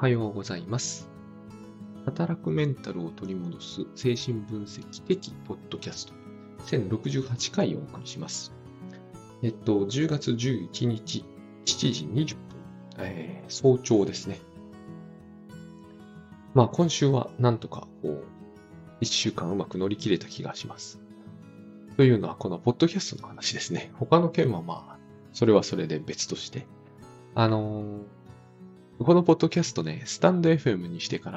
はようございます。働くメンタルを取り戻す精神分析的ポッドキャスト1068回をお送りします。10月11日7時20分、早朝ですね。今週はなんとか1週間うまく乗り切れた気がします。というのはこのポッドキャストの話ですね。他の件はそれはそれで別として、このポッドキャストね、スタンド FM にしてから、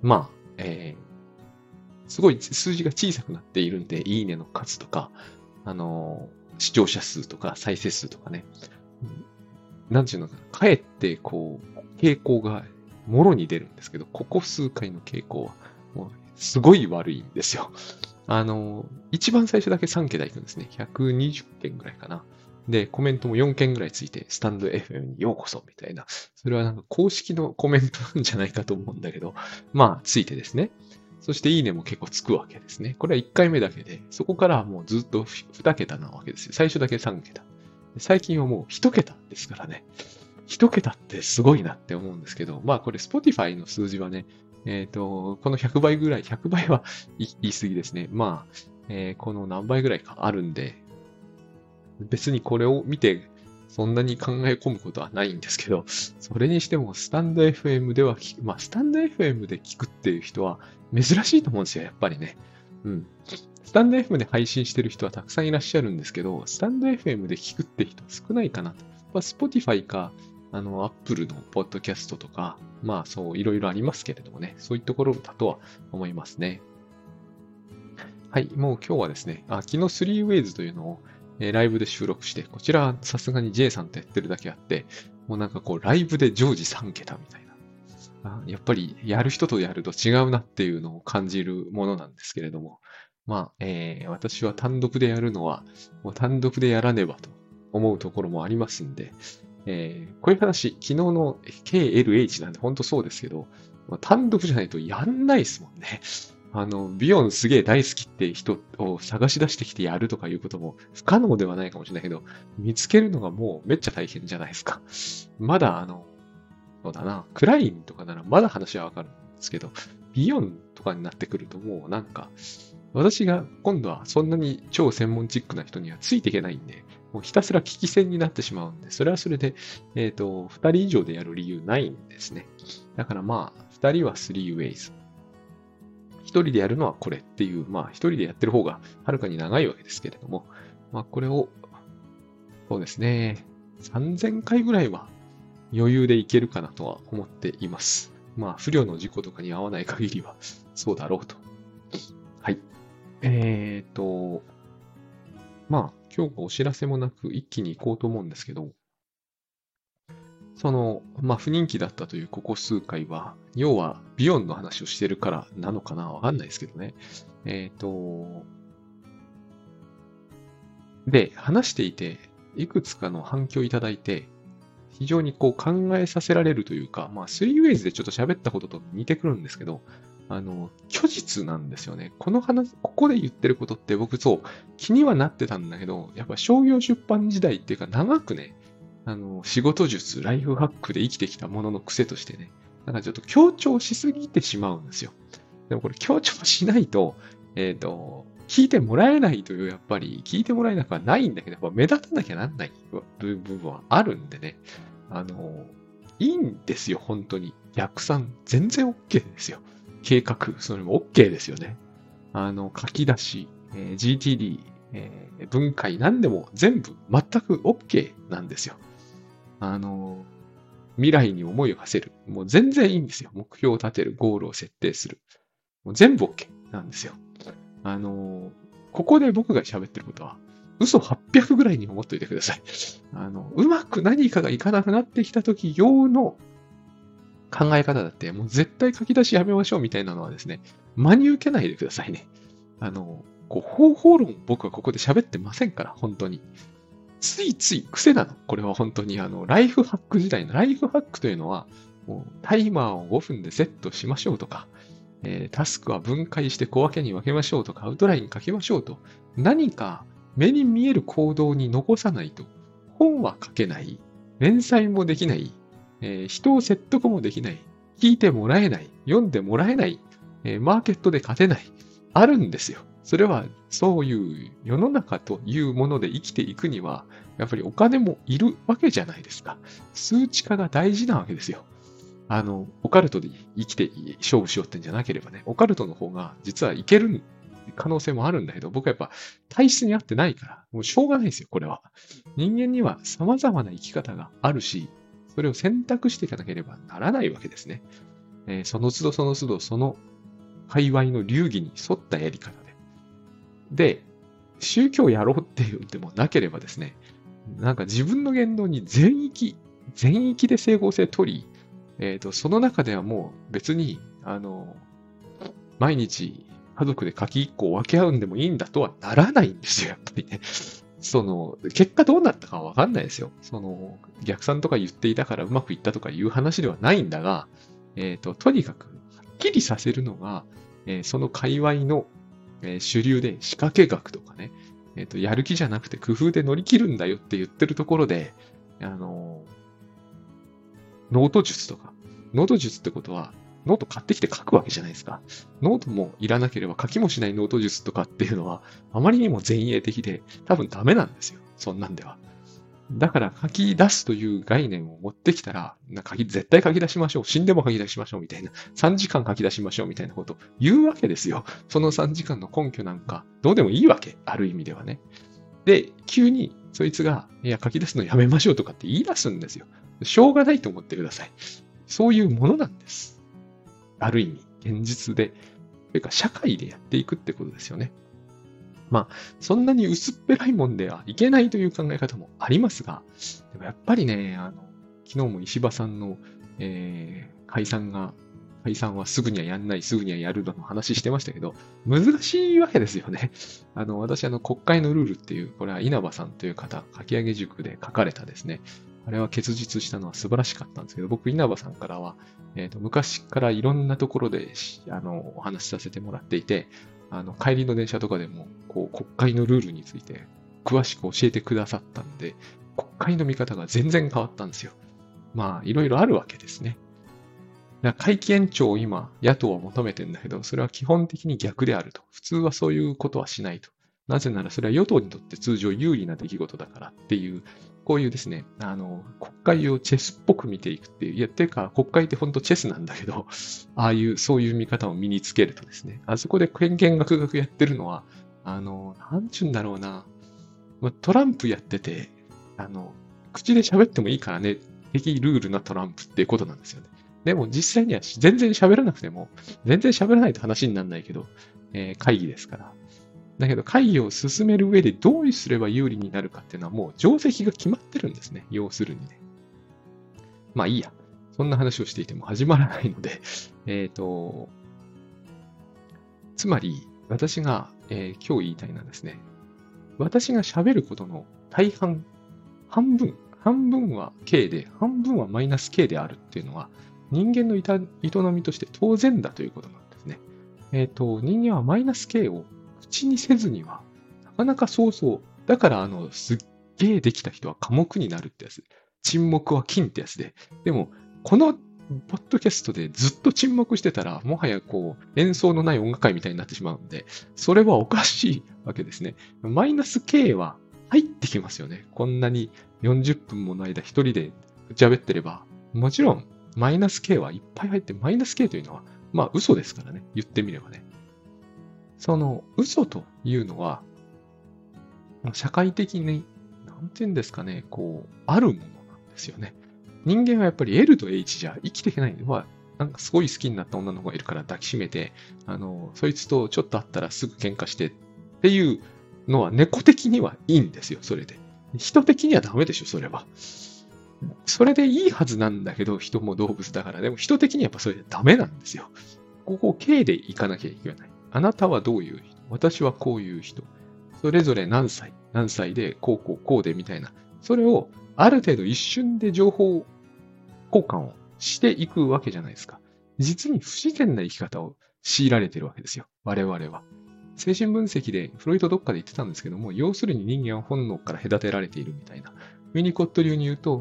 すごい数字が小さくなっているんで、いいねの数とか、視聴者数とか再生数とかね、なんていうのかな、かえって傾向がもろに出るんですけど、ここ数回の傾向は、もうすごい悪いんですよ。一番最初だけ3桁いくんですね。120件ぐらいかな。で、コメントも4件ぐらいついて、スタンド FM にようこそみたいな。それはなんか公式のコメントなんじゃないかと思うんだけど、ついてですね。そしていいねも結構つくわけですね。これは1回目だけで、そこからはもうずっと2桁なわけですよ。最初だけ3桁。最近はもう1桁ですからね。1桁ってすごいなって思うんですけど、これ Spotify の数字はね、この100倍ぐらい、100倍は言い過ぎですね。この何倍ぐらいかあるんで、別にこれを見てそんなに考え込むことはないんですけど、それにしてもスタンド FM ではスタンド FM で聞くっていう人は珍しいと思うんですよ、やっぱりね。スタンド FM で配信してる人はたくさんいらっしゃるんですけど、スタンド FM で聞くって人少ないかなと。Spotify か、Apple のポッドキャストとか、そういろいろありますけれどもね、そういったところだとは思いますね。はい、もう今日はですね、昨日 3ways というのをライブで収録して、こちらはさすがに J さんとやってるだけあって、もうなんかライブで常時3桁みたいな。やっぱりやる人とやると違うなっていうのを感じるものなんですけれども、私は単独でやるのは、もう単独でやらねばと思うところもありますんで、こういう話、昨日の KLH なんで本当そうですけど、単独じゃないとやんないですもんね。ビヨンすげえ大好きって人を探し出してきてやるとかいうことも不可能ではないかもしれないけど、見つけるのがもうめっちゃ大変じゃないですか。まだそうだな、クラインとかならまだ話はわかるんですけど、ビヨンとかになってくるともうなんか、私が今度はそんなに超専門チックな人にはついていけないんで、もうひたすら聞き戦になってしまうんで、それはそれで、2人以上でやる理由ないんですね。だから2人は3ways。一人でやるのはこれっていう、一人でやってる方がはるかに長いわけですけれども、これを、そうですね、3000回ぐらいは余裕でいけるかなとは思っています。不慮の事故とかに合わない限りはそうだろうと。はい。今日はお知らせもなく一気に行こうと思うんですけど、不人気だったというここ数回は、要は、ビヨンの話をしてるからなのかなわかんないですけどね。で、話していて、いくつかの反響いただいて、非常に考えさせられるというか、3ways でちょっと喋ったことと似てくるんですけど、虚実なんですよね。ここで言ってることって僕気にはなってたんだけど、やっぱ商業出版時代っていうか長くね、仕事術、ライフハックで生きてきたものの癖としてね、なんかちょっと強調しすぎてしまうんですよ。でもこれ強調しないと、聞いてもらえないという、やっぱり聞いてもらえなくはないんだけど、やっぱ目立たなきゃなんない部分はあるんでね、いいんですよ、本当に。逆算、全然 OK ですよ。計画、それも OK ですよね。書き出し、GTD、分解、何でも全部全く OK なんですよ。未来に思いを馳せる。もう全然いいんですよ。目標を立てる、ゴールを設定する。もう全部 OK なんですよ。ここで僕が喋ってることは、嘘800ぐらいに思っといてください。うまく何かがいかなくなってきた時用の考え方だって、もう絶対書き出しやめましょうみたいなのはですね、真に受けないでくださいね。方法論僕はここで喋ってませんから、本当に。ついつい癖なの。これは本当にライフハック時代のライフハックというのは、もうタイマーを5分でセットしましょうとか、タスクは分解して小分けに分けましょうとか、アウトライン書きましょうと、何か目に見える行動に残さないと、本は書けない、連載もできない、人を説得もできない、 聞いてもらえない、読んでもらえない、マーケットで勝てない、あるんですよ。それは、そういう世の中というもので生きていくには、やっぱりお金もいるわけじゃないですか。数値化が大事なわけですよ。オカルトで生きて勝負しようってんじゃなければね、オカルトの方が実はいける可能性もあるんだけど、僕はやっぱ体質に合ってないから、もうしょうがないですよ、これは。人間には様々な生き方があるし、それを選択していかなければならないわけですね。その都度その都度、その界隈の流儀に沿ったやり方で。で、宗教やろうって言ってもなければですね、なんか自分の言動に全域で整合性取り、その中ではもう別に、毎日家族で柿1個を分け合うんでもいいんだとはならないんですよ、やっぱりね。結果どうなったかはわかんないですよ。逆算とか言っていたからうまくいったとかいう話ではないんだが、とにかく、はっきりさせるのが、その界隈の、主流で仕掛け学とかね、やる気じゃなくて工夫で乗り切るんだよって言ってるところで、ノート術とか。ノート術ってことは、ノート買ってきて書くわけじゃないですか。ノートもいらなければ書きもしないノート術とかっていうのは、あまりにも前衛的で、多分ダメなんですよ。そんなんでは。だから書き出すという概念を持ってきたら、絶対書き出しましょう。死んでも書き出しましょうみたいな。3時間書き出しましょうみたいなことを言うわけですよ。その3時間の根拠なんか、どうでもいいわけ。ある意味ではね。で、急にそいつが、いや、書き出すのやめましょうとかって言い出すんですよ。しょうがないと思ってください。そういうものなんです。ある意味、現実で。というか、社会でやっていくってことですよね。まあ、そんなに薄っぺらいもんではいけないという考え方もありますが、でもやっぱりね、昨日も石破さんの、解散はすぐにはやんない、すぐにはやるの話してましたけど、難しいわけですよね。私、国会のルールっていう、これは稲葉さんという方、書き上げ塾で書かれたですね、あれは結実したのは素晴らしかったんですけど、僕、稲葉さんからは、昔からいろんなところで、お話しさせてもらっていて、帰りの電車とかでも、国会のルールについて詳しく教えてくださったので、国会の見方が全然変わったんですよ。まあ、いろいろあるわけですね。会期延長を今、野党は求めてるんだけど、それは基本的に逆であると。普通はそういうことはしないと。なぜならそれは与党にとって通常有利な出来事だからっていう、こういうですね、国会をチェスっぽく見ていくっていう、いや、てか、国会って本当チェスなんだけど、そういう見方を身につけるとですね、あそこで権限学学やってるのは、なんちゅうんだろうな、トランプやってて、口で喋ってもいいからね、的ルールなトランプっていうことなんですよね。でも実際には全然喋らなくても、全然喋らないと話にならないけど、会議ですから。だけど会議を進める上でどうすれば有利になるかっていうのはもう定石が決まってるんですね。要するにね。まあいいや。そんな話をしていても始まらないので、つまり私が、今日言いたいのはですね、私が喋ることの大半、半分は K で、半分はマイナス K であるっていうのは、人間の営みとして当然だということなんですね。人間はマイナス K を口にせずには、なかなかそうそう。だから、すっげえできた人は寡黙になるってやつ。沈黙は金ってやつで。でも、このポッドキャストでずっと沈黙してたら、もはや演奏のない音楽会みたいになってしまうんで、それはおかしいわけですね。マイナス K は入ってきますよね。こんなに40分もの間一人で喋ってれば、もちろんマイナス K はいっぱい入って、マイナス K というのは、まあ嘘ですからね。言ってみればね。その嘘というのは、社会的に、なんて言うんですかね、あるものなんですよね。人間はやっぱり L と H じゃ生きていけないのは、なんかすごい好きになった女の子がいるから抱きしめて、そいつとちょっと会ったらすぐ喧嘩してっていうのは猫的にはいいんですよ、それで。人的にはダメでしょ、それは。それでいいはずなんだけど、人も動物だから。でも人的にはやっぱそれでダメなんですよ。ここを K でいかなきゃいけない。あなたはどういう人、私はこういう人。それぞれ何歳で、こうでみたいな。それをある程度一瞬で情報交換をしていくわけじゃないですか。実に不自然な生き方を強いられてるわけですよ。我々は。精神分析で、フロイトどっかで言ってたんですけども、要するに人間は本能から隔てられているみたいな。ウィニコット流に言うと、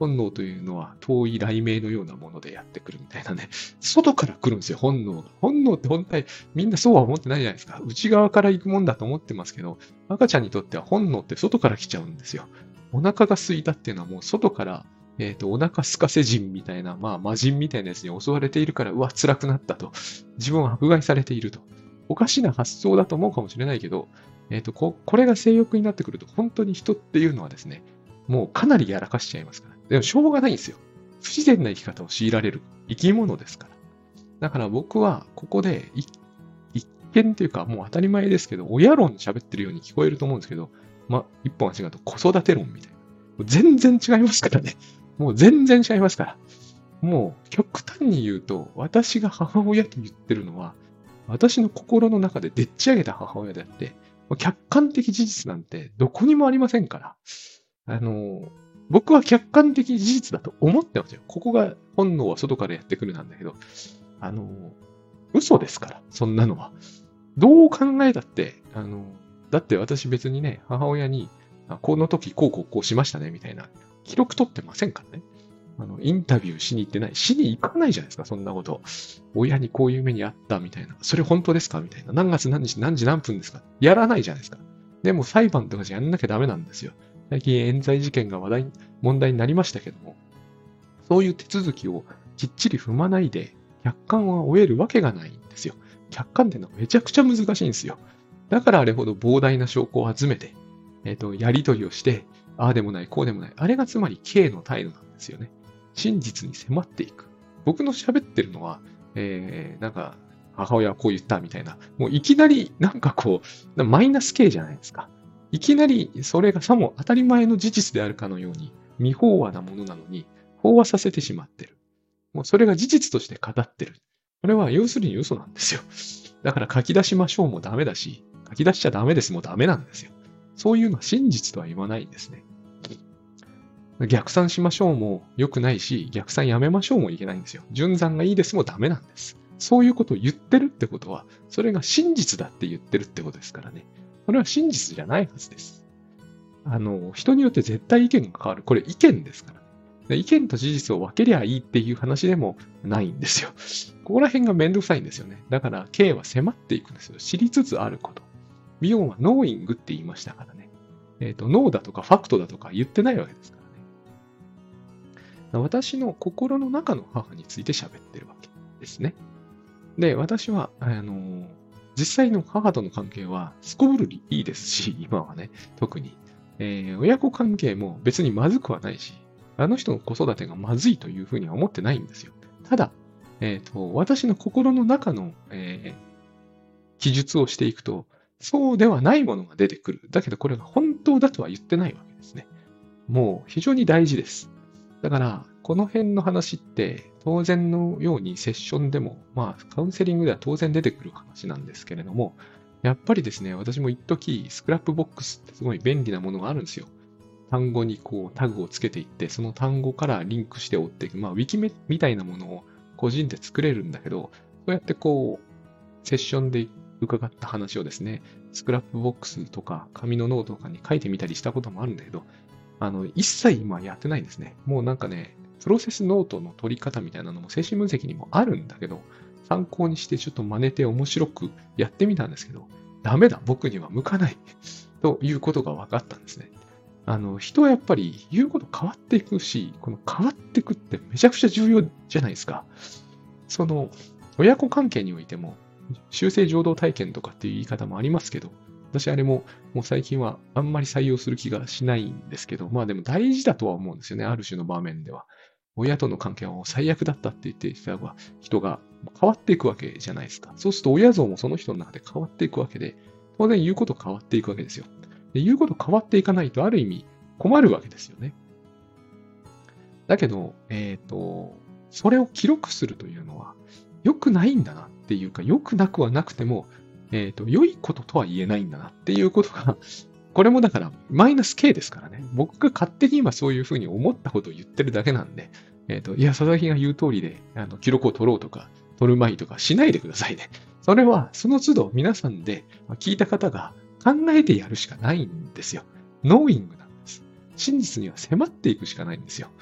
本能というのは遠い雷鳴のようなものでやってくるみたいなね。外から来るんですよ、本能が。本能って本体、みんなそうは思ってないじゃないですか。内側から行くもんだと思ってますけど、赤ちゃんにとっては本能って外から来ちゃうんですよ。お腹が空いたっていうのはもう外から、お腹空かせ人みたいな、まあ魔人みたいなやつに襲われているから、うわ、辛くなったと。自分は迫害されていると。おかしな発想だと思うかもしれないけど、これが性欲になってくると、本当に人っていうのはですね、もうかなりやらかしちゃいますから。でもしょうがないんですよ。不自然な生き方を強いられる生き物ですから。だから僕はここで一見というかもう当たり前ですけど、親論喋ってるように聞こえると思うんですけど、一本間違うと子育て論みたいな。全然違いますからね。もう全然違いますから。もう極端に言うと、私が母親と言ってるのは、私の心の中ででっち上げた母親であって、客観的事実なんてどこにもありませんから。僕は客観的事実だと思ってますよ。ここが本能は外からやってくるなんだけど、嘘ですから、そんなのは。どう考えたって、だって私別にね、母親に、この時こうしましたね、みたいな、記録取ってませんからね。インタビューしに行ってない。しに行かないじゃないですか、そんなこと。親にこういう目にあったみたいな。それ本当ですかみたいな。何月何日何時何分ですかやらないじゃないですか。でも裁判とかじゃやんなきゃダメなんですよ。最近冤罪事件が問題になりましたけども、そういう手続きをきっちり踏まないで、客観は終えるわけがないんですよ。客観ってのはめちゃくちゃ難しいんですよ。だからあれほど膨大な証拠を集めて、やり取りをして、ああでもない、こうでもない。あれがつまり K の態度なんですよね。真実に迫っていく。僕の喋ってるのは、なんか、母親はこう言ったみたいな。もういきなり、なんかこう、マイナス K じゃないですか。いきなり、それがさも当たり前の事実であるかのように、未飽和なものなのに、飽和させてしまってる。もうそれが事実として語ってる。これは要するに嘘なんですよ。だから書き出しましょうもダメだし、書き出しちゃダメですもダメなんですよ。そういうのは真実とは言わないんですね。逆算しましょうも良くないし、逆算やめましょうもいけないんですよ。順算がいいですもダメなんです。そういうことを言ってるってことは、それが真実だって言ってるってことですからね。これは真実じゃないはずです。人によって絶対意見が変わる。これ意見ですから。で意見と事実を分けりゃいいっていう話でもないんですよ。ここら辺がめんどくさいんですよね。だから、K は迫っていくんですよ。知りつつあること。ビヨンはノーイングって言いましたからね。ノーだとかファクトだとか言ってないわけですからね。私の心の中の母について喋ってるわけですね。で、私は、実際の母との関係はすこぶるいいですし、今はね、特に。親子関係も別にまずくはないし、あの人の子育てがまずいというふうには思ってないんですよ。ただ、私の心の中の、記述をしていくと、そうではないものが出てくる。だけどこれが本当だとは言ってないわけですね。もう非常に大事です。だから、この辺の話って当然のようにセッションでも、カウンセリングでは当然出てくる話なんですけれども、やっぱりですね、私も一時スクラップボックスってすごい便利なものがあるんですよ。単語にこうタグをつけていって、その単語からリンクして追っていく、ウィキみたいなものを個人で作れるんだけど、そうやってこう、セッションで伺った話をですね、スクラップボックスとか紙のノートとかに書いてみたりしたこともあるんだけど、一切今やってないんですね。もうなんかね、プロセスノートの取り方みたいなのも精神分析にもあるんだけど、参考にしてちょっと真似て面白くやってみたんですけど、ダメだ、僕には向かないということが分かったんですね。人はやっぱり言うこと変わっていくし、この変わっていくってめちゃくちゃ重要じゃないですか。その、親子関係においても、修正浄土体験とかっていう言い方もありますけど、私あれもう最近はあんまり採用する気がしないんですけど、でも大事だとは思うんですよね。ある種の場面では。親との関係は最悪だったって言って人が変わっていくわけじゃないですか。そうすると親像もその人の中で変わっていくわけで、当然言うこと変わっていくわけですよ。で言うこと変わっていかないとある意味困るわけですよね。だけど、それを記録するというのは良くないんだなっていうか、良くなくはなくても、良いこととは言えないんだなっていうことが、これもだからマイナス K ですからね。僕が勝手に今そういうふうに思ったことを言ってるだけなんで、いや、佐々木が言う通りで、記録を取ろうとか、取るまいとかしないでくださいね。それは、その都度皆さんで聞いた方が考えてやるしかないんですよ。ノーイングなんです。真実には迫っていくしかないんですよ。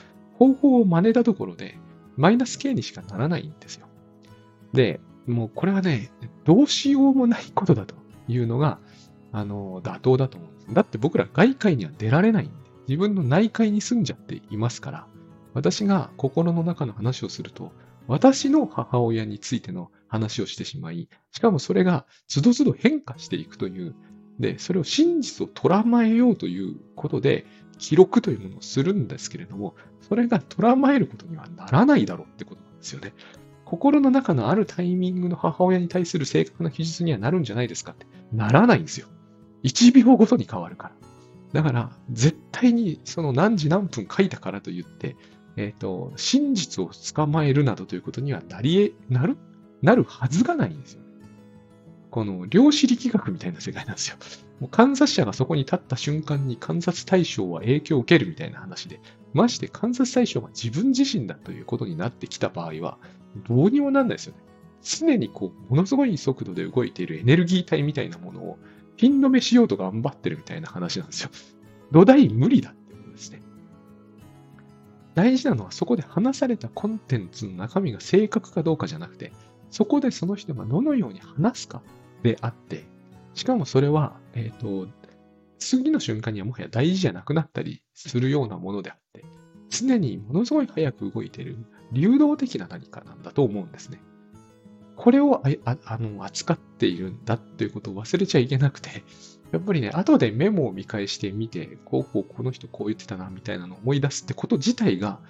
方法を真似たところで、マイナス K にしかならないんですよ。で、もうこれはね、どうしようもないことだというのが、妥当だと思うんです。だって僕ら外界には出られないんで、自分の内界に住んじゃっていますから、私が心の中の話をすると、私の母親についての話をしてしまい、しかもそれが都度都度変化していくという、で、それを真実を捉まえようということで、記録というものをするんですけれども、それが捉まえることにはならないだろうってことなんですよね。心の中のあるタイミングの母親に対する正確な記述にはなるんじゃないですかって。ならないんですよ。1秒ごとに変わるから。だから、絶対にその何時何分書いたからといって、真実を捕まえるなどということにはなるはずがないんですよ。この量子力学みたいな世界なんですよ。もう観察者がそこに立った瞬間に観察対象は影響を受けるみたいな話で、まして観察対象が自分自身だということになってきた場合は、どうにもなんないですよね。常にものすごい速度で動いているエネルギー体みたいなものをピン止めしようと頑張ってるみたいな話なんですよ。土台無理だってことですね。大事なのはそこで話されたコンテンツの中身が正確かどうかじゃなくて、そこでその人がどのように話すかであって、しかもそれは、次の瞬間にはもはや大事じゃなくなったりするようなものであって、常にものすごい早く動いている流動的な何かなんだと思うんですね。これを扱っているんだっていうことを忘れちゃいけなくて、やっぱりね、後でメモを見返してみて、この人こう言ってたな、みたいなのを思い出すってこと自体が、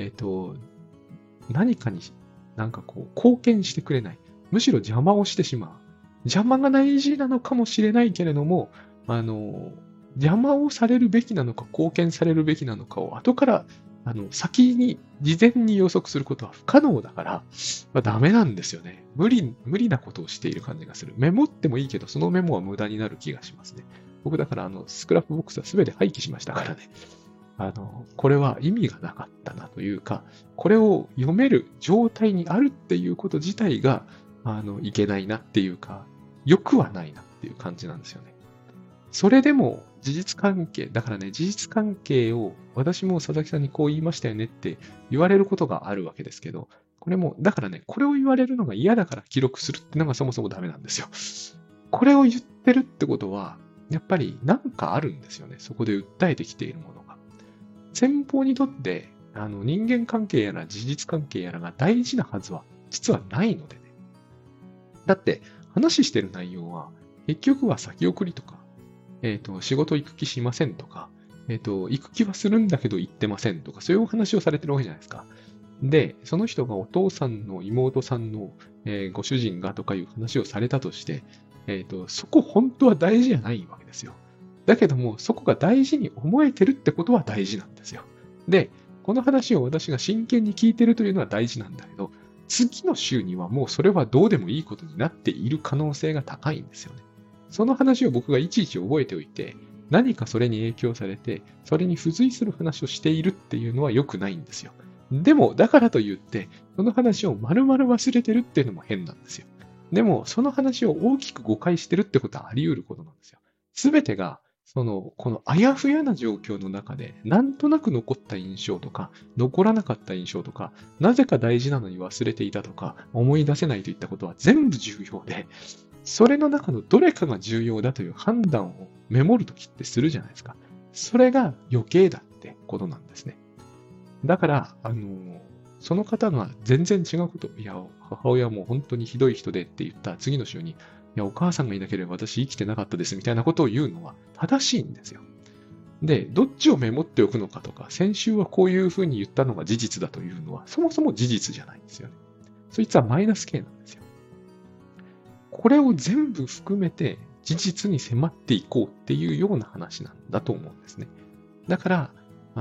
何かに貢献してくれない。むしろ邪魔をしてしまう。邪魔が大事なのかもしれないけれども、邪魔をされるべきなのか、貢献されるべきなのかを後から、先に、事前に予測することは不可能だから、ダメなんですよね。無理なことをしている感じがする。メモってもいいけど、そのメモは無駄になる気がしますね。僕だからスクラップボックスは全て廃棄しましたからね。これは意味がなかったなというか、これを読める状態にあるっていうこと自体が、いけないなっていうか、良くはないなっていう感じなんですよね。それでも事実関係、だからね、事実関係を私も佐々木さんにこう言いましたよねって言われることがあるわけですけど、これも、だからね、これを言われるのが嫌だから記録するってのがそもそもダメなんですよ。これを言ってるってことは、やっぱりなんかあるんですよね。そこで訴えてきているものが。先方にとって、人間関係やら事実関係やらが大事なはずは実はないのでね。だって、話してる内容は、結局は先送りとか、仕事行く気しませんとか、行く気はするんだけど行ってませんとか、そういうお話をされてるわけじゃないですか。で、その人がお父さんの妹さんの、ご主人がとかいう話をされたとして、そこ本当は大事じゃないわけですよ。だけども、そこが大事に思えてるってことは大事なんですよ。で、この話を私が真剣に聞いてるというのは大事なんだけど、次の週にはもうそれはどうでもいいことになっている可能性が高いんですよね。その話を僕がいちいち覚えておいて、何かそれに影響されて、それに付随する話をしているっていうのは良くないんですよ。でも、だからといって、その話を丸々忘れてるっていうのも変なんですよ。でも、その話を大きく誤解してるってことはあり得ることなんですよ。すべてが、このあやふやな状況の中で、なんとなく残った印象とか、残らなかった印象とか、なぜか大事なのに忘れていたとか、思い出せないといったことは全部重要で、それの中のどれかが重要だという判断をメモるときってするじゃないですか。それが余計だってことなんですね。だから、その方が全然違うこと、いや、母親も本当にひどい人でって言った次の週に、いや、お母さんがいなければ私生きてなかったですみたいなことを言うのは正しいんですよ。で、どっちをメモっておくのかとか、先週はこういうふうに言ったのが事実だというのは、そもそも事実じゃないんですよね。そいつはマイナス K なんですよ。これを全部含めて事実に迫っていこうっていうような話なんだと思うんですね。だから、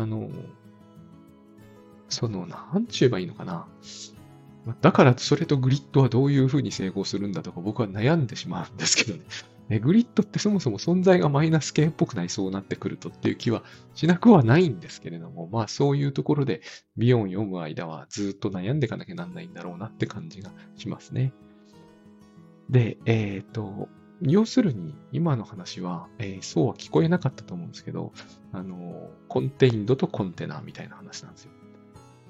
なんちゅえばいいのかな。だから、それとグリッドはどういうふうに整合するんだとか僕は悩んでしまうんですけどね。グリッドってそもそも存在がマイナス系っぽくなりそうなってくるとっていう気はしなくはないんですけれども、まあそういうところでビヨン読む間はずっと悩んでいかなきゃなんないんだろうなって感じがしますね。で、要するに今の話は、そうは聞こえなかったと思うんですけど、コンテインドとコンテナみたいな話なんですよ。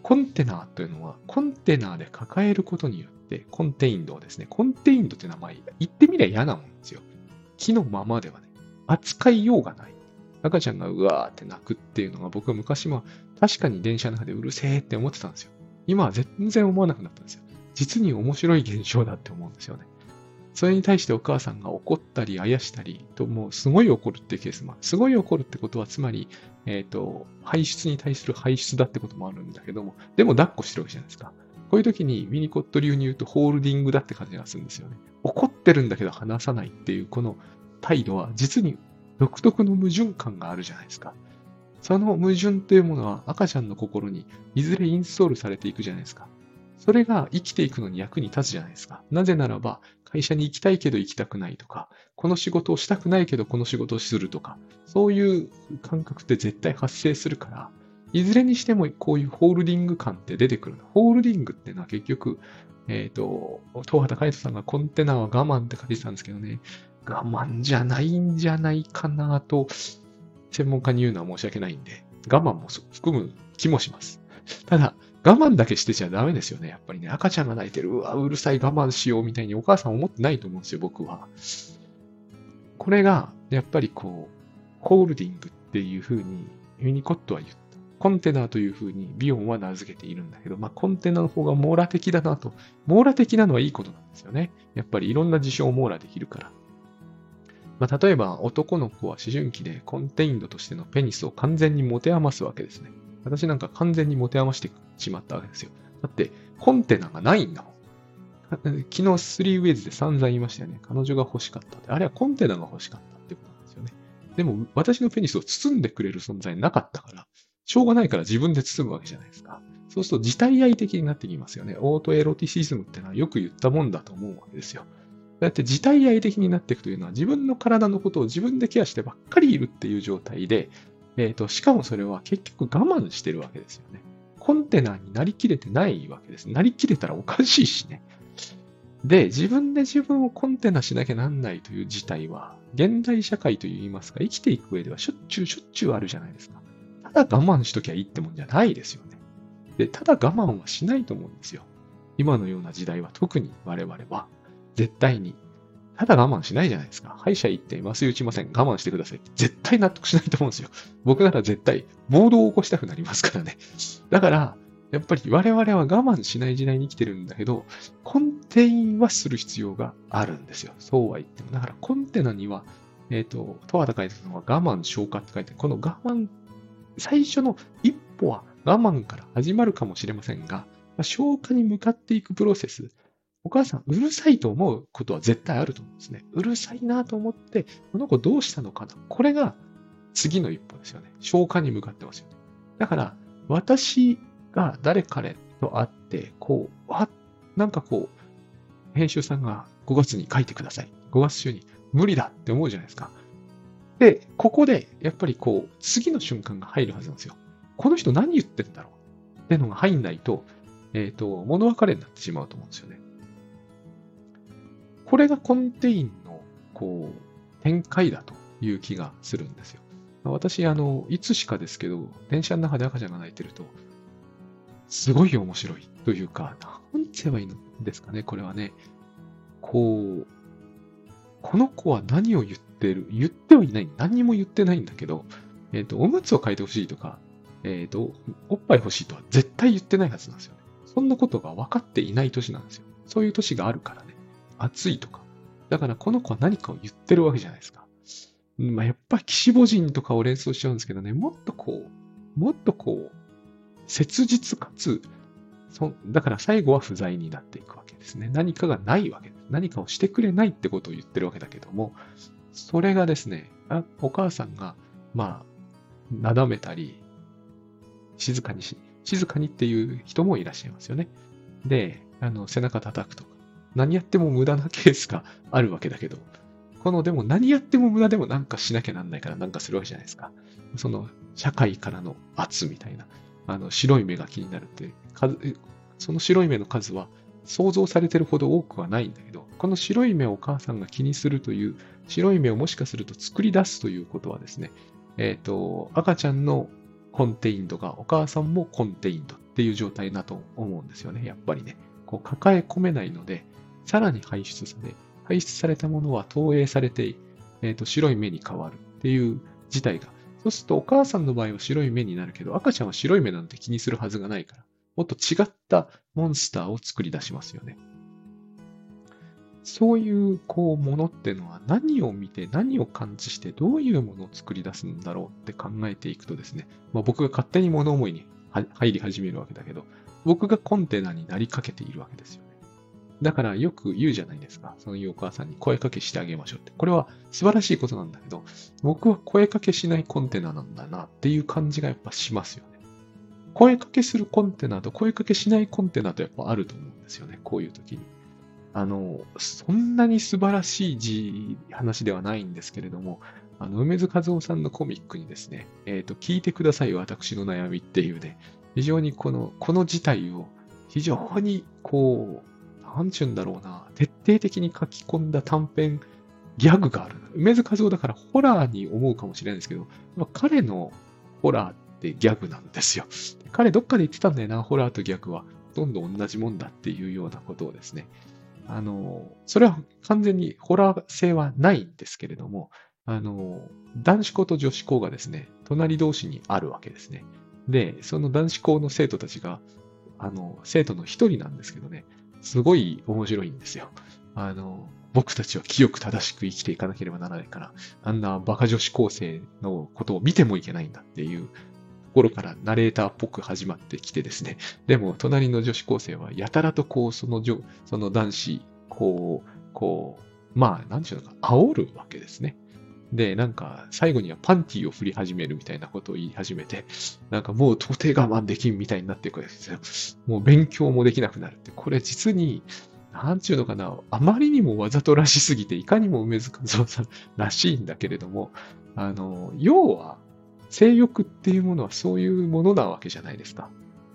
コンテナーというのは、コンテナーで抱えることによって、コンテインドをですね、コンテインドって名前、言ってみりゃ嫌なもんですよ。木のままではね、扱いようがない。赤ちゃんがうわーって泣くっていうのが僕は昔は確かに電車の中でうるせーって思ってたんですよ。今は全然思わなくなったんですよ。実に面白い現象だって思うんですよね。それに対してお母さんが怒ったりあやしたりと、もうすごい怒るっていうケースもある。すごい怒るってことは、つまり、排出に対する排出だってこともあるんだけども、でも抱っこしてるわけじゃないですか。こういう時にウィニコット流に言うとホールディングだって感じがするんですよね。怒ってるんだけど離さないっていうこの態度は実に独特の矛盾感があるじゃないですか。その矛盾というものは赤ちゃんの心にいずれインストールされていくじゃないですか。それが生きていくのに役に立つじゃないですか。なぜならば、会社に行きたいけど行きたくないとか、この仕事をしたくないけどこの仕事をするとか、そういう感覚って絶対発生するから、いずれにしてもこういうホールディング感って出てくる。ホールディングっていうのは結局、東畑海人さんがコンテナは我慢って書いてたんですけどね、我慢じゃないんじゃないかなと、専門家に言うのは申し訳ないんで、我慢も含む気もします。ただ、我慢だけしてちゃダメですよね。やっぱりね、赤ちゃんが泣いてる、うわ、うるさい我慢しようみたいにお母さん思ってないと思うんですよ、僕は。これが、やっぱりこう、ホールディングっていう風にユニコットは言った。コンテナという風にビヨンは名付けているんだけど、コンテナの方が網羅的だなと。網羅的なのはいいことなんですよね。やっぱりいろんな事象を網羅できるから。例えば男の子は思春期でコンテインドとしてのペニスを完全に持て余すわけですね。私なんか完全に持て余してしまったわけですよ。だって、コンテナがないんだもん。昨日3ウェイズで散々言いましたよね。彼女が欲しかったって。あれはコンテナが欲しかったってことなんですよね。でも、私のペニスを包んでくれる存在なかったから、しょうがないから自分で包むわけじゃないですか。そうすると、自体愛的になってきますよね。オートエロティシズムってのはよく言ったもんだと思うわけですよ。だって自体愛的になっていくというのは自分の体のことを自分でケアしてばっかりいるっていう状態で、しかもそれは結局我慢してるわけですよね。コンテナになりきれてないわけです。なりきれたらおかしいしね。で、自分で自分をコンテナしなきゃなんないという事態は、現代社会といいますか、生きていく上ではしょっちゅうあるじゃないですか。ただ我慢しときゃいいってもんじゃないですよね。で、ただ我慢はしないと思うんですよ。今のような時代は特に我々は。絶対に。ただ我慢しないじゃないですか。歯医者行って麻酔打ちません。我慢してくださいって絶対納得しないと思うんですよ。僕なら絶対暴動を起こしたくなりますからね。だから、やっぱり我々は我慢しない時代に生きてるんだけど、コンテインはする必要があるんですよ。そうは言っても。だからコンテナには、十和田書いてるのは我慢消化って書いて、この我慢、最初の一歩は我慢から始まるかもしれませんが、消化に向かっていくプロセス、お母さん、うるさいと思うことは絶対あると思うんですね。うるさいなと思って、この子どうしたのかな。これが次の一歩ですよね。消化に向かってますよね。だから、私が誰彼と会って、なんか編集さんが5月に書いてください。5月中に無理だって思うじゃないですか。で、ここで、やっぱり次の瞬間が入るはずなんですよ。この人何言ってんだろうってのが入んないと、物別れになってしまうと思うんですよね。これがコンテインの、展開だという気がするんですよ。私、いつしかですけど、電車の中で赤ちゃんが泣いてると、すごい面白いというか、なんて言えばいいんですかね、これはね。この子は何を言ってる言ってはいない。何にも言ってないんだけど、おむつを変えてほしいとか、おっぱい欲しいとは絶対言ってないはずなんですよね。そんなことが分かっていない年なんですよ。そういう年があるからね。暑いとか。だからこの子は何かを言ってるわけじゃないですか。やっぱり岸母人とかを連想しちゃうんですけどね、もっと切実かつ、だから最後は不在になっていくわけですね。何かがないわけです。何かをしてくれないってことを言ってるわけだけども、それがですね、お母さんが、なだめたり、静かにっていう人もいらっしゃいますよね。で、背中叩くとか、何やっても無駄なケースがあるわけだけど、でも何やっても無駄でもなんかしなきゃなんないからなんかするわけじゃないですか。その、社会からの圧みたいな、白い目が気になるって、その白い目の数は想像されてるほど多くはないんだけど、この白い目をお母さんが気にするという、白い目をもしかすると作り出すということはですね、赤ちゃんのコンテインドがお母さんもコンテインドっっていう状態だと思うんですよね、やっぱりね。こう抱え込めないので、さらに排出されたものは投影されて、白い目に変わるっていう事態が。そうするとお母さんの場合は白い目になるけど、赤ちゃんは白い目なんて気にするはずがないから、もっと違ったモンスターを作り出しますよね。そういう、ものってのは何を見て、何を感知して、どういうものを作り出すんだろうって考えていくとですね、僕が勝手に物思いに入り始めるわけだけど、僕がコンテナになりかけているわけですよね。だからよく言うじゃないですか。そういうお母さんに声かけしてあげましょうって。これは素晴らしいことなんだけど、僕は声かけしないコンテナなんだなっていう感じがやっぱしますよね。声かけするコンテナと声かけしないコンテナとやっぱあると思うんですよね。こういう時に。そんなに素晴らしい話ではないんですけれども、梅津和夫さんのコミックにですね、聞いてください、私の悩みっていうね、非常にこの事態を非常になんちゅうんだろうな、徹底的に書き込んだ短編ギャグがある。梅津和夫だからホラーに思うかもしれないんですけど、彼のホラーってギャグなんですよ。彼どっかで言ってたんだよな、ホラーとギャグは。ほとんど同じもんだっていうようなことをですね。それは完全にホラー性はないんですけれども、男子校と女子校がですね、隣同士にあるわけですね。で、その男子校の生徒たちが、生徒の一人なんですけどね、すごい面白いんですよ。僕たちは清く正しく生きていかなければならないから、あんなバカ女子高生のことを見てもいけないんだっていうところからナレーターっぽく始まってきてですね。でも、隣の女子高生はやたらとその男子、なんちゅうのか、煽るわけですね。で、なんか、最後にはパンティーを振り始めるみたいなことを言い始めて、なんかもう到底我慢できんみたいになっていくわけですよ。もう勉強もできなくなるって。これ実に、なんちゅうのかな、あまりにもわざとらしすぎて、いかにも梅津和夫さんらしいんだけれども、要は、性欲っていうものはそういうものなわけじゃないですか。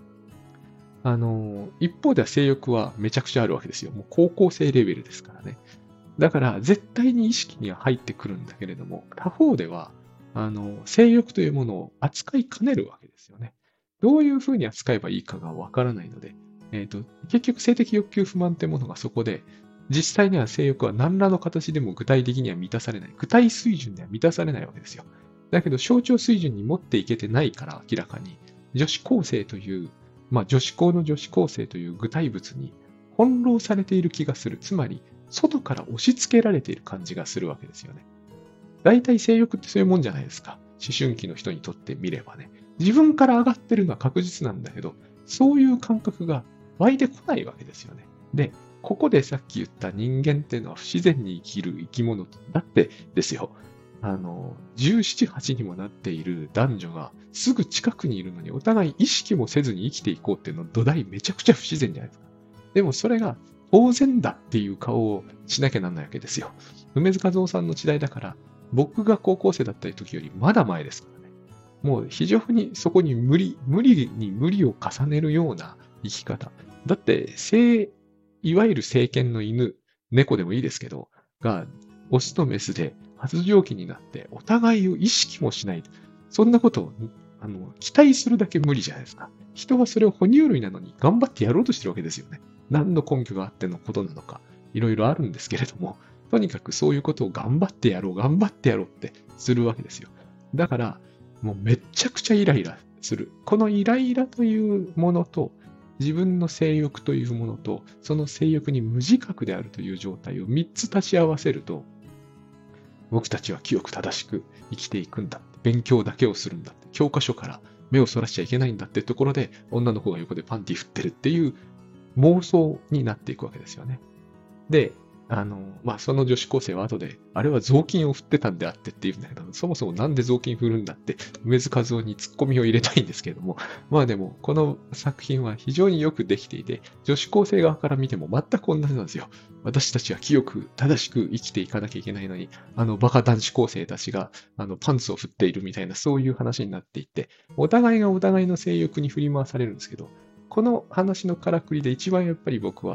一方では性欲はめちゃくちゃあるわけですよ。もう高校生レベルですからね。だから、絶対に意識には入ってくるんだけれども、他方では、性欲というものを扱いかねるわけですよね。どういうふうに扱えばいいかがわからないので、結局性的欲求不満ってものがそこで、実際には性欲は何らの形でも具体的には満たされない。具体水準では満たされないわけですよ。だけど、象徴水準に持っていけてないから明らかに、女子高生という、女子校の女子高生という具体物に翻弄されている気がする。つまり、外から押し付けられている感じがするわけですよね。大体性欲ってそういうもんじゃないですか。思春期の人にとってみればね。自分から上がってるのは確実なんだけど、そういう感覚が湧いてこないわけですよね。で、ここでさっき言った人間っていうのは不自然に生きる生き物だってですよ。17、8にもなっている男女がすぐ近くにいるのにお互い意識もせずに生きていこうっていうの土台めちゃくちゃ不自然じゃないですか。でもそれが当然だっていう顔をしなきゃなんないわけですよ。梅津和夫さんの時代だから、僕が高校生だった時よりまだ前ですからね。もう非常にそこに無理に無理を重ねるような生き方。だって、いわゆる成犬の犬、猫でもいいですけど、が、オスとメスで発情期になってお互いを意識もしない。そんなことを、期待するだけ無理じゃないですか。人はそれを哺乳類なのに頑張ってやろうとしてるわけですよね。何の根拠があってのことなのか、いろいろあるんですけれども、とにかくそういうことを頑張ってやろうってするわけですよ。だから、もうめっちゃくちゃイライラする。このイライラというものと、自分の性欲というものと、その性欲に無自覚であるという状態を3つ足し合わせると、僕たちは清く正しく生きていくんだ。勉強だけをするんだ。教科書から目をそらしちゃいけないんだってところで、女の子が横でパンティ振ってるっていう妄想になっていくわけですよね。で、その女子高生は後で、あれは雑巾を振ってたんであってって言うんだけど、そもそもなんで雑巾振るんだって、梅津和夫に突っ込みを入れたいんですけれども、でも、この作品は非常によくできていて、女子高生側から見ても全く同じなんですよ。私たちは清く正しく生きていかなきゃいけないのに、バカ男子高生たちが、パンツを振っているみたいな、そういう話になっていって、お互いがお互いの性欲に振り回されるんですけど、この話のからくりで一番やっぱり僕は、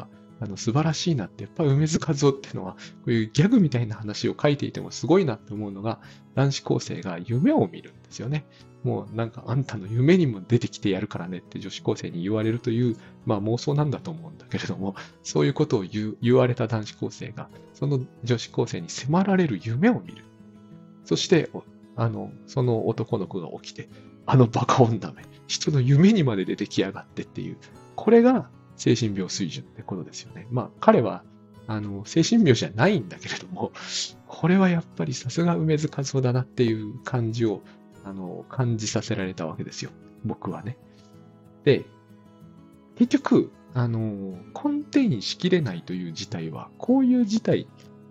素晴らしいなって、やっぱ梅津和夫っていうのは、こういうギャグみたいな話を書いていてもすごいなって思うのが、男子高生が夢を見るんですよね。もうなんかあんたの夢にも出てきてやるからねって女子高生に言われるという、まあ妄想なんだと思うんだけれども、そういうことを言われた男子高生が、その女子高生に迫られる夢を見る。そして、その男の子が起きて、あのバカ女め、人の夢にまで出てきやがってっていう、これが精神病水準ってことですよね。まあ、彼は、精神病じゃないんだけれども、これはやっぱりさすが梅津和夫だなっていう感じを、感じさせられたわけですよ。僕はね。で、結局、コンテインしきれないという事態は、こういう事態、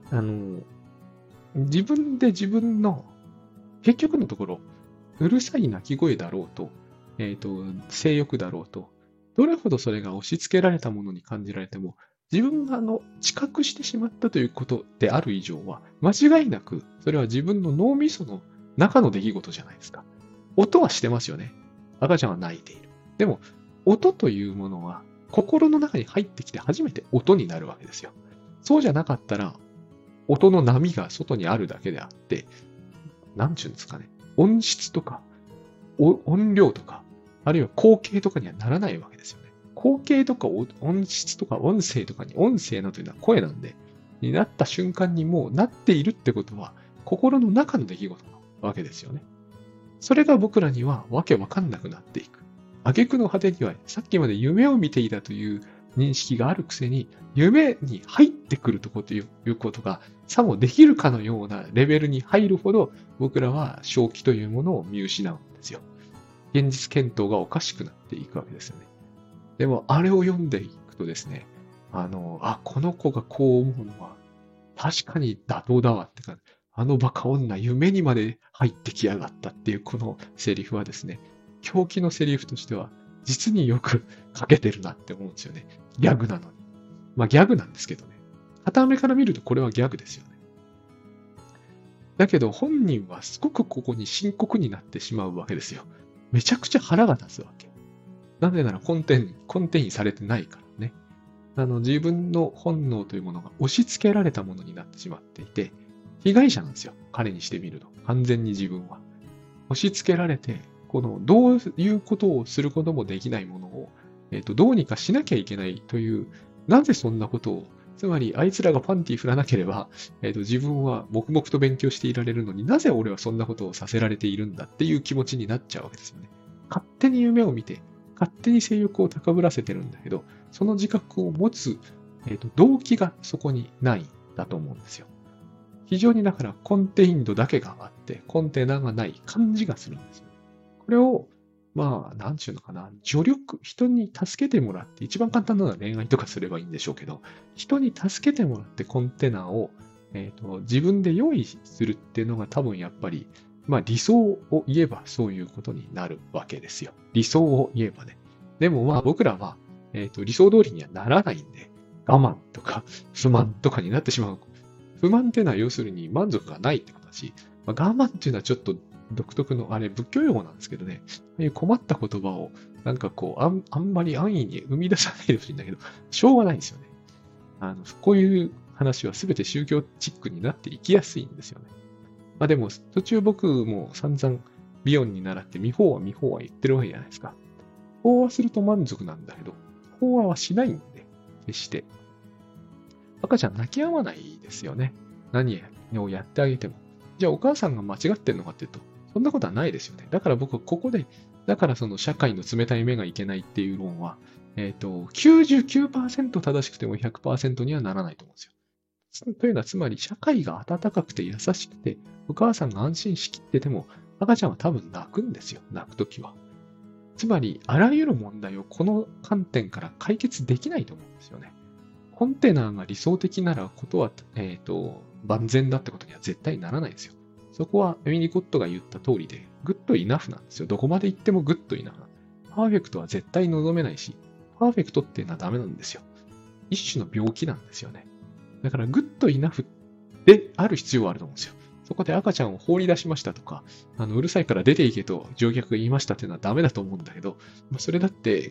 自分で自分の、結局のところ、うるさい鳴き声だろうと、性欲だろうと、どれほどそれが押し付けられたものに感じられても、自分が知覚してしまったということである以上は、間違いなく、それは自分の脳みその中の出来事じゃないですか。音はしてますよね。赤ちゃんは泣いている。でも、音というものは、心の中に入ってきて初めて音になるわけですよ。そうじゃなかったら、音の波が外にあるだけであって、なんちゅうんですかね。音質とか、音量とか、あるいは光景とかにはならないわけですよね。光景とか音質とか音声とかに、音声なというのは声なんで、になった瞬間にもうなっているってことは、心の中の出来事なわけですよね。それが僕らにはわけわかんなくなっていく。挙句の果てには、さっきまで夢を見ていたという認識があるくせに、夢に入ってくるということが、さもできるかのようなレベルに入るほど、僕らは正気というものを見失うんですよ。現実検討がおかしくなっていくわけですよね。でも、あれを読んでいくとですね、この子がこう思うのは、確かに妥当だわってか、あのバカ女、夢にまで入ってきやがったっていうこのセリフはですね、狂気のセリフとしては、実によく書けてるなって思うんですよね。ギャグなのに。まあギャグなんですけどね。片目から見るとこれはギャグですよね。だけど本人はすごくここに深刻になってしまうわけですよ。めちゃくちゃ腹が立つわけ。なぜならコンテインされてないからね。自分の本能というものが押し付けられたものになってしまっていて、被害者なんですよ。彼にしてみると。完全に自分は。押し付けられて、どういうことをすることもできないものを、どうにかしなきゃいけないという、なぜそんなことを、つまり、あいつらがパンティ振らなければ、自分は黙々と勉強していられるのになぜ俺はそんなことをさせられているんだっていう気持ちになっちゃうわけですよね。勝手に夢を見て、勝手に性欲を高ぶらせてるんだけど、その自覚を持つ、動機がそこにないんだと思うんですよ。非常にだからコンテインドだけがあって、コンテナがない感じがするんですよ。これを、まあ、なんちゅうのかな、人に助けてもらって、一番簡単なのは恋愛とかすればいいんでしょうけど、人に助けてもらってコンテナを、自分で用意するっていうのが多分やっぱり、まあ理想を言えばそういうことになるわけですよ。理想を言えばね。でもまあ僕らは、理想通りにはならないんで、我慢とか不満とかになってしまう。不満っていうのは要するに満足がないってことだし、まあ、我慢っていうのはちょっと独特の、あれ仏教用語なんですけどね、ああいう困った言葉をなんかあんまり安易に生み出さないでほしいんだけど、しょうがないんですよね。こういう話は全て宗教チックになっていきやすいんですよね。まあでも、途中僕も散々ビヨンに習って見法は言ってるわけじゃないですか。法話すると満足なんだけど、法話はしないんで、決して。赤ちゃん泣き止まないですよね。何をやってあげても。じゃあお母さんが間違ってんのかっていうと、そんなことはないですよね。だから僕はここで、だからその社会の冷たい目がいけないっていう論は、99% 正しくても 100% にはならないと思うんですよ。というのは、つまり社会が温かくて優しくて、お母さんが安心しきってても、赤ちゃんは多分泣くんですよ。泣くときは。つまり、あらゆる問題をこの観点から解決できないと思うんですよね。コンテナが理想的ならことは、万全だってことには絶対ならないんですよ。そこはエミリコットが言った通りで、グッドイナフなんですよ。どこまで行ってもグッドイナフなんです。パーフェクトは絶対望めないし、パーフェクトっていうのはダメなんですよ。一種の病気なんですよね。だからグッドイナフである必要はあると思うんですよ。そこで赤ちゃんを放り出しましたとか、うるさいから出ていけと乗客が言いましたっていうのはダメだと思うんだけど、それだって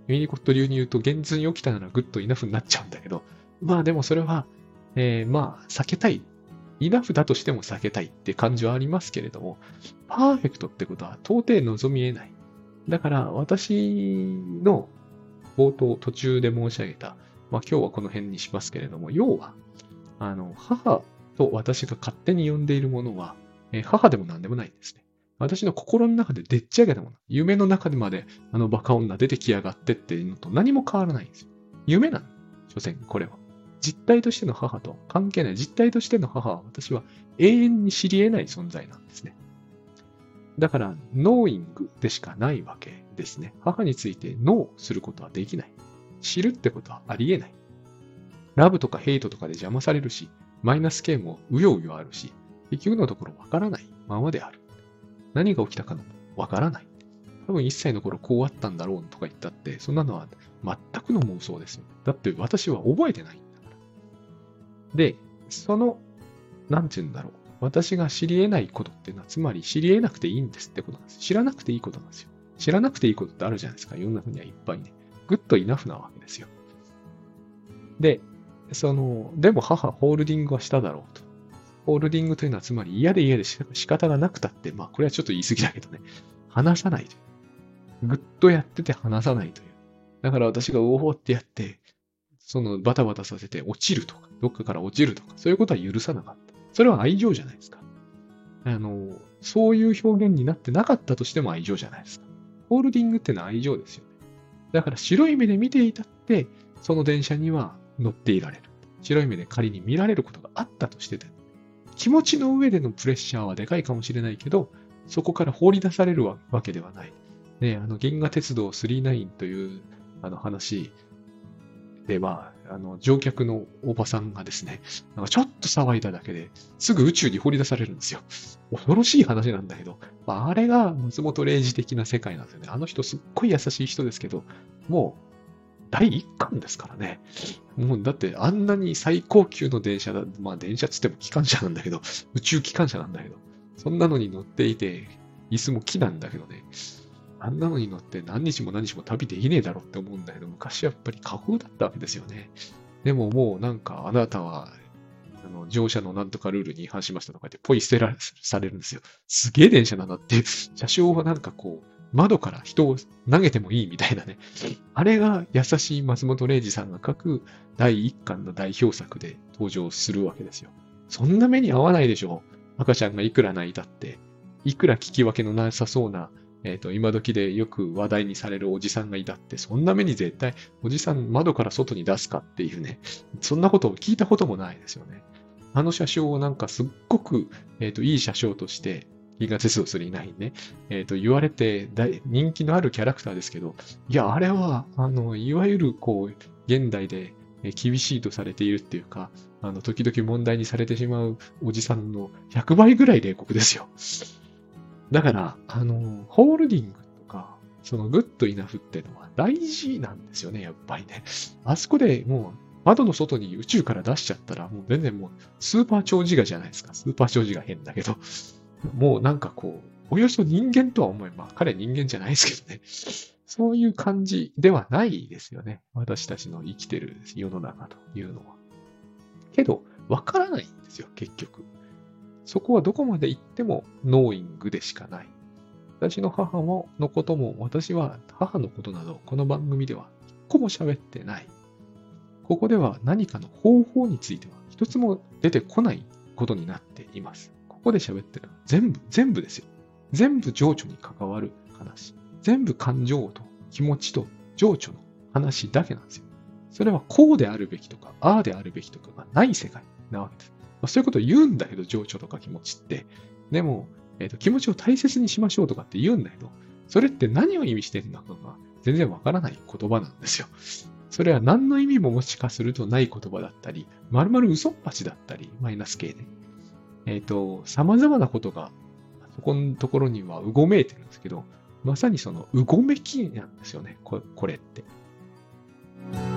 ウィニコット流に言うと、現実に起きたならグッドイナフになっちゃうんだけど、まあでもそれは、まあ避けたい。イナフだとしても避けたいって感じはありますけれども、パーフェクトってことは到底望み得ない。だから私の冒頭途中で申し上げた、まあ今日はこの辺にしますけれども、要は、母と私が勝手に呼んでいるものは、母でも何でもないんですね。私の心の中ででっち上げたもの。夢の中でまでバカ女出てきやがってっていうのと何も変わらないんですよ。夢なの。所詮これは。実体としての母と関係ない。実体としての母は私は永遠に知り得ない存在なんですね。だから、ノーイングでしかないわけですね。母についてノーすることはできない。知るってことはあり得ない。ラブとかヘイトとかで邪魔されるし、マイナス系もうようよあるし、結局のところわからないままである。何が起きたかのわからない。多分1歳の頃こうあったんだろうとか言ったって、そんなのは全くの妄想ですよ。だって私は覚えてないんだから。で、なんて言うんだろう。私が知り得ないことっていうのは、つまり知り得なくていいんですってことなんです。知らなくていいことなんですよ。知らなくていいことってあるじゃないですか。世の中にはいっぱいね。グッドイナフなわけですよ。で、でも母、ホールディングはしただろうと。ホールディングというのはつまり嫌で仕方がなくたって、まあこれはちょっと言い過ぎだけどね。話さないという。ぐっとやってて話さないという。だから私がうおーってやって、バタバタさせて落ちるとか、どっかから落ちるとか、そういうことは許さなかった。それは愛情じゃないですか。そういう表現になってなかったとしても愛情じゃないですか。ホールディングってのは愛情ですよね。だから白い目で見ていたって、その電車には乗っていられる。白い目で仮に見られることがあったとしてて、気持ちの上でのプレッシャーはでかいかもしれないけど、そこから放り出されるわけではない。ね、銀河鉄道999という話では、乗客のおばさんがですね、なんかちょっと騒いだだけですぐ宇宙に放り出されるんですよ。恐ろしい話なんだけど、あれが松本零士的な世界なんですよね。あの人すっごい優しい人ですけど、もう第一巻ですからね。もうだってあんなに最高級の電車だ、まあ電車つっても機関車なんだけど、宇宙機関車なんだけど、そんなのに乗っていて、椅子も木なんだけどね、あんなのに乗って何日も何日も旅できねえだろって思うんだけど、昔はやっぱり過酷だったわけですよね。でももうなんかあなたは、乗車のなんとかルールに違反しましたとか言ってポイ捨てされるんですよ。すげえ電車なんだって。車掌はなんかこう、窓から人を投げてもいいみたいなね。あれが優しい松本零士さんが書く第一巻の代表作で登場するわけですよ。そんな目に合わないでしょ。赤ちゃんがいくら泣いたって、いくら聞き分けのなさそうな、今時でよく話題にされるおじさんがいたって、そんな目に絶対おじさん窓から外に出すかっていうね、そんなことを聞いたこともないですよね。あの車掌をなんかすっごく、いい車掌として、銀河鉄道999ね、言われて人気のあるキャラクターですけど、いや、あれは、いわゆるこう、現代で厳しいとされているっていうか、時々問題にされてしまうおじさんの100倍ぐらい冷酷ですよ。だから、ホールディングとか、そのグッドイナフっていうのは大事なんですよね、やっぱりね。あそこでもう、窓の外に宇宙から出しちゃったら、もう全然もう、スーパー超自我じゃないですか。スーパー超自我変だけど。もうなんかこう、およそ人間とは思えば、彼は人間じゃないですけどね。そういう感じではないですよね。私たちの生きてる世の中というのは。けど、わからないんですよ、結局。そこはどこまで行ってもノーイングでしかない。私の母のことも、私は母のことなど、この番組では一個も喋ってない。ここでは何かの方法については一つも出てこないことになっています。ここで喋ってるのは全部ですよ。全部情緒に関わる話。全部感情と気持ちと情緒の話だけなんですよ。それはこうであるべきとか、ああであるべきとかがない世界なわけです。そういうことを言うんだけど、情緒とか気持ちって。でも、気持ちを大切にしましょうとかって言うんだけど、それって何を意味してるのかが全然わからない言葉なんですよ。それは何の意味ももしかするとない言葉だったり、丸々嘘っぱちだったり、マイナス系で。様々なことが、そこのところにはうごめいてるんですけど、まさにそのうごめきなんですよね、これって。